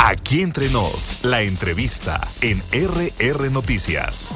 Aquí entre nos, la entrevista en RR Noticias.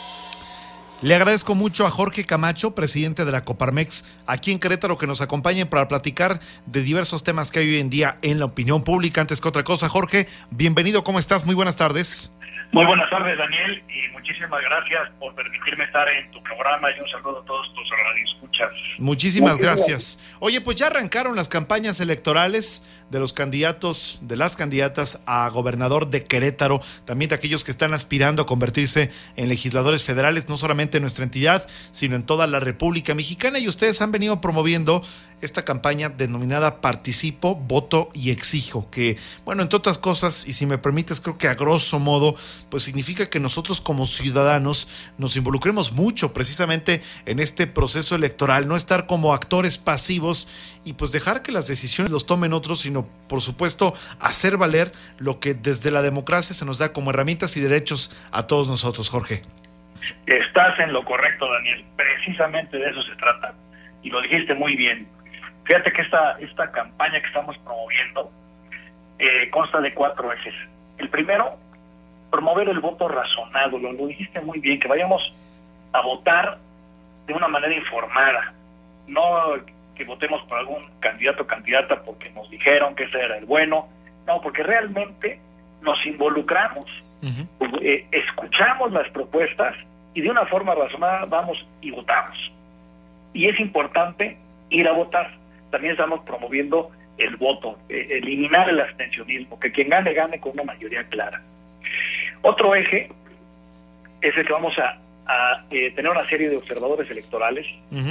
Le agradezco mucho a Jorge Camacho, presidente de la Coparmex, aquí en Querétaro, que nos acompañe para platicar de diversos temas que hay hoy en día en la opinión pública. Antes que otra cosa, Jorge, bienvenido, ¿cómo estás? Muy buenas tardes. Muy buenas tardes, Daniel, y muchísimas gracias por permitirme estar en tu programa y un saludo a todos tus radioescuchas. Muchísimas gracias. Oye, pues ya arrancaron las campañas electorales de los candidatos, de las candidatas a gobernador de Querétaro, también de aquellos que están aspirando a convertirse en legisladores federales, no solamente en nuestra entidad, sino en toda la República Mexicana, y ustedes han venido promoviendo esta campaña denominada Participo, Voto y Exijo, que, bueno, entre otras cosas, y si me permites, creo que a grosso modo, pues significa que nosotros como ciudadanos nos involucremos mucho precisamente en este proceso electoral, no estar como actores pasivos y pues dejar que las decisiones los tomen otros, sino por supuesto hacer valer lo que desde la democracia se nos da como herramientas y derechos a todos nosotros, Jorge. Estás en lo correcto, Daniel, precisamente de eso se trata, y lo dijiste muy bien. Fíjate que esta campaña que estamos promoviendo consta de 4 ejes. El primero, promover el voto razonado, lo dijiste muy bien, que vayamos a votar de una manera informada, no que votemos por algún candidato o candidata porque nos dijeron que ese era el bueno, no, porque realmente nos involucramos, escuchamos las propuestas y de una forma razonada vamos y votamos. Y es importante ir a votar. También estamos promoviendo el voto, eliminar el abstencionismo, que quien gane, gane con una mayoría clara. Otro eje es el que vamos a tener una serie de observadores electorales.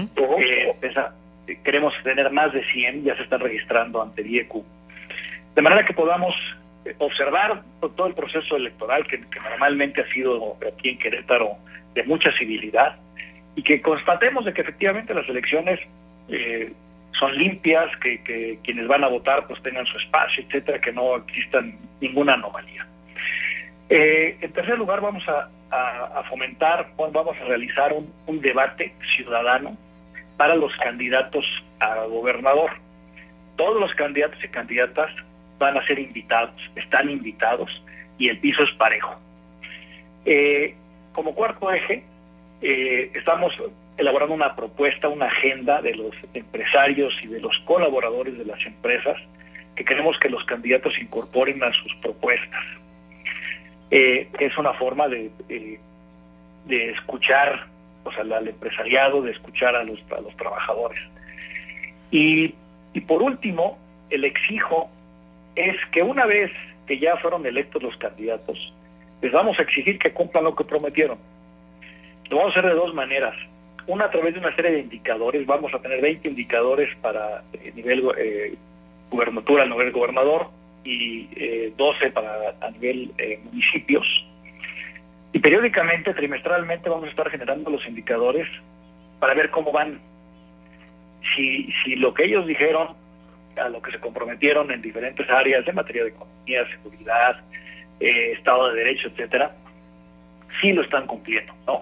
Queremos tener más de 100, ya se están registrando ante IECU, de manera que podamos observar todo el proceso electoral que normalmente ha sido aquí en Querétaro de mucha civilidad, y que constatemos de que efectivamente las elecciones son limpias, que quienes van a votar pues tengan su espacio, etcétera, que no existan ninguna anomalía. En tercer lugar, vamos a fomentar, vamos a realizar un debate ciudadano para los candidatos a gobernador. Todos los candidatos y candidatas van a ser invitados, están invitados, y el piso es parejo. Como cuarto eje, estamos elaborando una propuesta, una agenda de los empresarios y de los colaboradores de las empresas que queremos que los candidatos incorporen a sus propuestas. Es una forma de escuchar, o sea, al empresariado, de escuchar a los trabajadores. Y por último, el exijo es que una vez que ya fueron electos los candidatos, les vamos a exigir que cumplan lo que prometieron. Lo vamos a hacer de dos maneras. Una, a través de una serie de indicadores. Vamos a tener 20 indicadores para nivel gubernatura, nivel gobernador, y 12 a nivel municipios. Y periódicamente, trimestralmente, vamos a estar generando los indicadores para ver cómo van. Si lo que ellos dijeron, a lo que se comprometieron en diferentes áreas en materia de economía, seguridad, Estado de Derecho, etcétera, sí lo están cumpliendo, ¿no?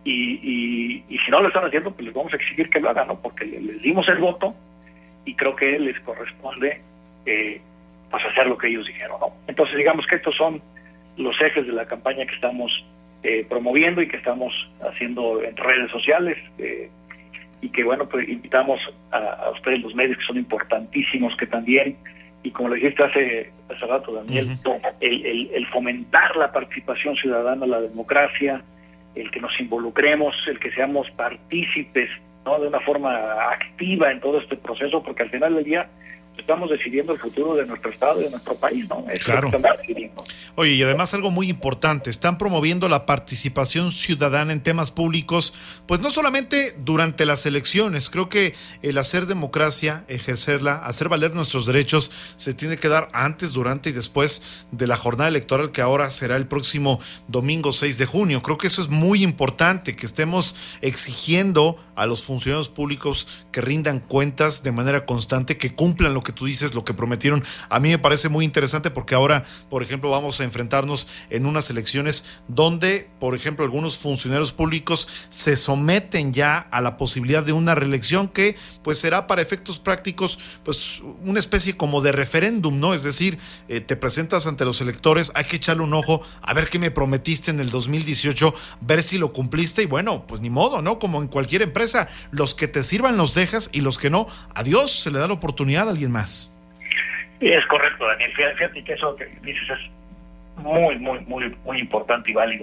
Y si no lo están haciendo, pues les vamos a exigir que lo hagan, ¿no? Porque les dimos el voto y creo que les corresponde pues hacer lo que ellos dijeron, ¿no? Entonces, digamos que estos son los ejes de la campaña que estamos promoviendo y que estamos haciendo en redes sociales, y que, bueno, pues invitamos a ustedes, los medios, que son importantísimos, que también, y como lo dijiste hace rato, Daniel, el fomentar la participación ciudadana, la democracia, el que nos involucremos, el que seamos partícipes, ¿no?, de una forma activa en todo este proceso, porque al final del día estamos decidiendo el futuro de nuestro estado y de nuestro país, ¿no? Es claro. Lo que estamos decidiendo. Oye, y además algo muy importante, están promoviendo la participación ciudadana en temas públicos, pues no solamente durante las elecciones. Creo que el hacer democracia, ejercerla, hacer valer nuestros derechos, se tiene que dar antes, durante y después de la jornada electoral, que ahora será el próximo domingo 6 de junio. Creo que eso es muy importante, que estemos exigiendo a los funcionarios públicos que rindan cuentas de manera constante, que cumplan lo que que tú dices, lo que prometieron, a mí me parece muy interesante porque ahora, por ejemplo, vamos a enfrentarnos en unas elecciones donde, por ejemplo, algunos funcionarios públicos se someten ya a la posibilidad de una reelección que pues será para efectos prácticos pues una especie como de referéndum, ¿no? Es decir, te presentas ante los electores, hay que echarle un ojo a ver qué me prometiste en el 2018, ver si lo cumpliste y bueno, pues ni modo, ¿no? Como en cualquier empresa, los que te sirvan los dejas y los que no, adiós, se le da la oportunidad a alguien más. Es correcto, Daniel. Fíjate que eso que dices es muy importante y válido.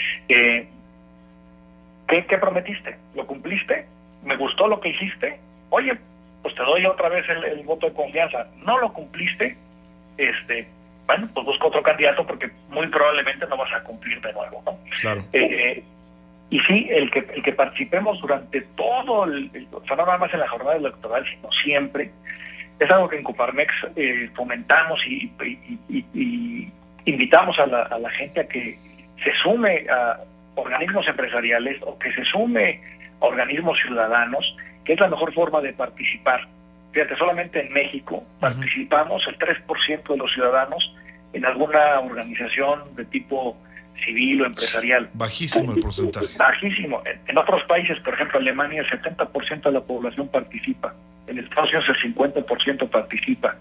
¿Qué prometiste? ¿Lo cumpliste? ¿Me gustó lo que hiciste? Oye, pues te doy otra vez el voto de confianza. ¿No lo cumpliste? Bueno, pues busca otro candidato porque muy probablemente no vas a cumplir de nuevo, ¿no? Claro. Y sí, el que participemos durante todo o sea, no nada más en la jornada electoral, sino siempre, es algo que en Coparmex fomentamos y invitamos a la gente a que se sume a organismos empresariales o que se sume a organismos ciudadanos, que es la mejor forma de participar. Fíjate, solamente en México participamos el 3% de los ciudadanos en alguna organización de tipo civil o empresarial. Bajísimo el porcentaje. Bajísimo. En otros países, por ejemplo, Alemania, el 70% de la población participa. En Estados Unidos el 50% participa.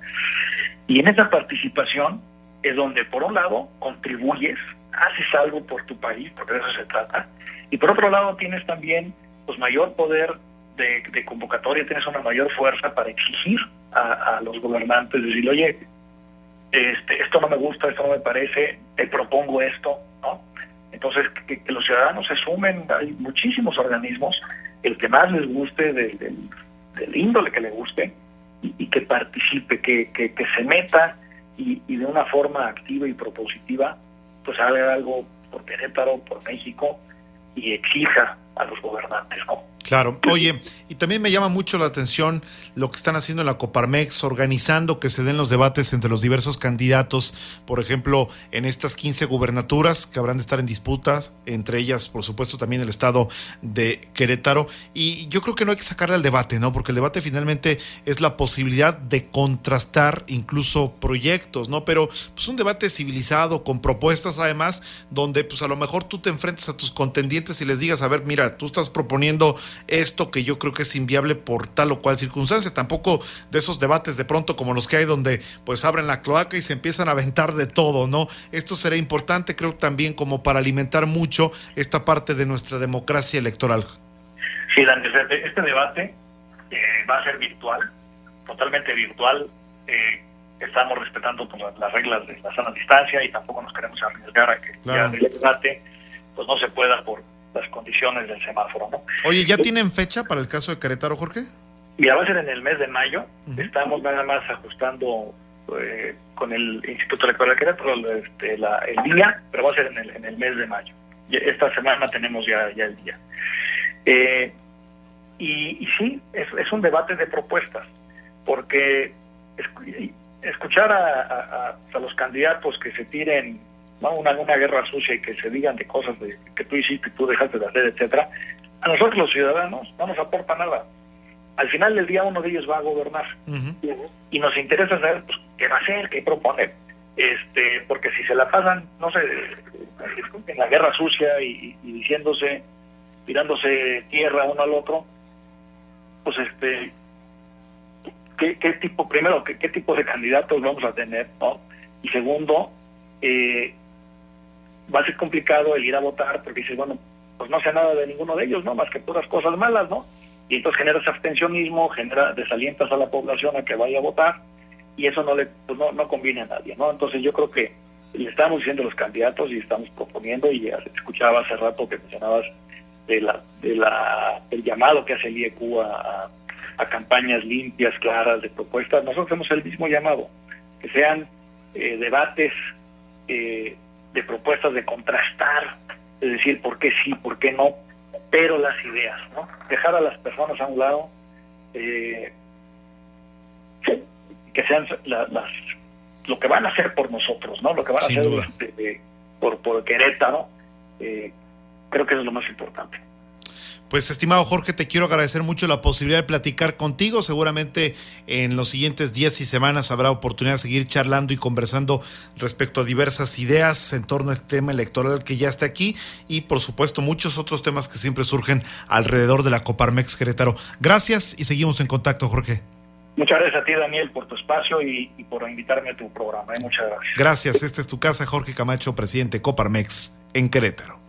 Y en esa participación es donde, por un lado, contribuyes, haces algo por tu país, porque de eso se trata, y por otro lado tienes también pues mayor poder de convocatoria, tienes una mayor fuerza para exigir a los gobernantes, decir, oye, esto no me gusta, esto no me parece, te propongo esto, ¿no? Entonces, que los ciudadanos se sumen, hay muchísimos organismos, el que más les guste, del índole que le guste, y que participe, que se meta y de una forma activa y propositiva, pues haga algo por Querétaro, por México, y exija a los gobernantes, ¿no? Claro. Oye, y también me llama mucho la atención lo que están haciendo en la Coparmex, organizando que se den los debates entre los diversos candidatos, por ejemplo, en estas 15 gubernaturas que habrán de estar en disputas, entre ellas, por supuesto, también el estado de Querétaro. Y yo creo que no hay que sacarle al debate, ¿no? Porque el debate finalmente es la posibilidad de contrastar incluso proyectos, ¿no? Pero pues un debate civilizado, con propuestas además, donde pues a lo mejor tú te enfrentes a tus contendientes y les digas, a ver, mira, tú estás proponiendo esto que yo creo que es inviable por tal o cual circunstancia. Tampoco de esos debates de pronto como los que hay donde pues abren la cloaca y se empiezan a aventar de todo, ¿no? Esto será importante, creo, también como para alimentar mucho esta parte de nuestra democracia electoral. Sí, Daniel, este debate va a ser virtual, totalmente virtual. Estamos respetando pues, las reglas de la sana distancia y tampoco nos queremos arriesgar a que el debate pues no se pueda por las condiciones del semáforo, ¿no? Oye, ¿ya tienen fecha para el caso de Querétaro, Jorge? Mira, va a ser en el mes de mayo. Estamos nada más ajustando con el Instituto Electoral de Querétaro el día, pero va a ser en el mes de mayo. Esta semana tenemos ya el día. Y sí, es un debate de propuestas, porque escuchar a los candidatos que se tiren, ¿no? una guerra sucia y que se digan de cosas que tú hiciste y tú dejaste de hacer, etcétera, a nosotros los ciudadanos no nos aporta nada. Al final del día uno de ellos va a gobernar y nos interesa saber pues, qué va a hacer, qué propone, porque si se la pasan, no sé, en la guerra sucia y diciéndose, tirándose tierra uno al otro, pues qué tipo de candidatos vamos a tener, ¿no? Y segundo, va a ser complicado el ir a votar porque dices, bueno, pues no sé nada de ninguno de ellos, ¿no? Más que puras cosas malas, ¿no? Y entonces generas abstencionismo, desalientas a la población a que vaya a votar y eso no conviene a nadie, ¿no? Entonces yo creo que le estamos diciendo a los candidatos y estamos proponiendo, y escuchaba hace rato que mencionabas del llamado que hace el IEQ a campañas limpias, claras, de propuestas. Nosotros hacemos el mismo llamado, que sean debates de propuestas, de contrastar, es decir, por qué sí, por qué no, pero las ideas, ¿no? Dejar a las personas a un lado, que sean lo que van a hacer por nosotros, ¿no? Lo que van a Sin hacer duda. por Querétaro, creo que eso es lo más importante. Pues, estimado Jorge, te quiero agradecer mucho la posibilidad de platicar contigo. Seguramente en los siguientes días y semanas habrá oportunidad de seguir charlando y conversando respecto a diversas ideas en torno al tema electoral que ya está aquí y, por supuesto, muchos otros temas que siempre surgen alrededor de la Coparmex Querétaro. Gracias y seguimos en contacto, Jorge. Muchas gracias a ti, Daniel, por tu espacio y por invitarme a tu programa. Muchas gracias. Gracias. Esta es tu casa, Jorge Camacho, presidente Coparmex en Querétaro.